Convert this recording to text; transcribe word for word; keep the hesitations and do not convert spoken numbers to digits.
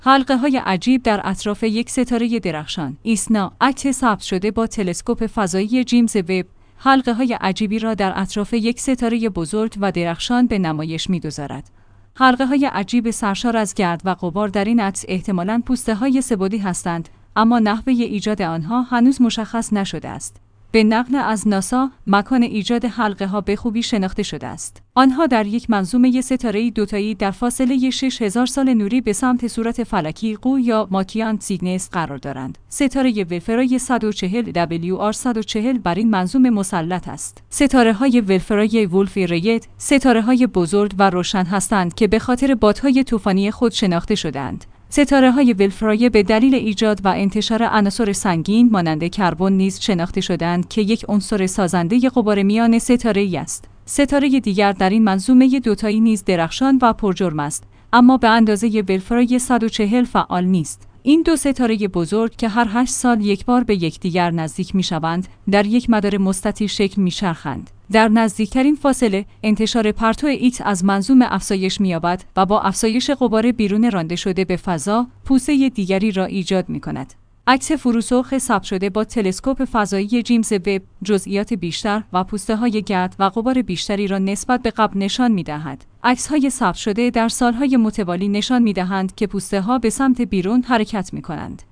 حلقه‌های عجیب در اطراف یک ستاره درخشان. ایسنا، عکس ثبت شده با تلسکوپ فضایی جیمز وب، حلقه‌های عجیبی را در اطراف یک ستاره بزرگ و درخشان به نمایش می‌گذارد. حلقه‌های عجیب سرشار از گرد و غبار در این عکس احتمالاً پوسته‌های سه‌بعدی هستند، اما نحوه ایجاد آنها هنوز مشخص نشده است. به نقل از ناسا، مکان ایجاد حلقه‌ها به خوبی شناخته شده است. آنها در یک منظومه ستاره‌ای دوتایی در فاصله شش هزار سال نوری به سمت صورت فلکی قو یا ماکیان سیگنس قرار دارند. ستاره ولفرای صد و چهل دبلیو آر صد و چهل بر این منظومه مسلط است. ستاره‌های ولفرای وولفی ریت، ستاره‌های بزرگ و روشن هستند که به خاطر بادهای طوفانی خود شناخته شده‌اند. ستاره‌های ولفرای به دلیل ایجاد و انتشار عناصر سنگین مانند کربن نیز شناخته شدند که یک عنصر سازنده غبار میان ستاره‌ای است. ستاره دیگر در این منظومه دوتایی نیز درخشان و پرجرم است، اما به اندازه ولفرای صد و چهل فعال نیست. این دو ستاره بزرگ که هر هشت سال یک بار به یکدیگر نزدیک می‌شوند، در یک مدار مستطیل شکل می‌چرخند. در نزدیکترین فاصله، انتشار پرتو ایکس از منظومه افزایش می‌یابد و با افزایش غبار بیرون رانده شده به فضا، پوسه دیگری را ایجاد می‌کند. عکس فروسرخ ثبت شده با تلسکوپ فضایی جیمز وب، جزئیات بیشتر و پوسته‌های گرد و غبار بیشتری را نسبت به قبل نشان می‌دهد. عکس‌های ثبت شده در سال‌های متوالی نشان می‌دهند که پوسته‌ها به سمت بیرون حرکت می‌کنند.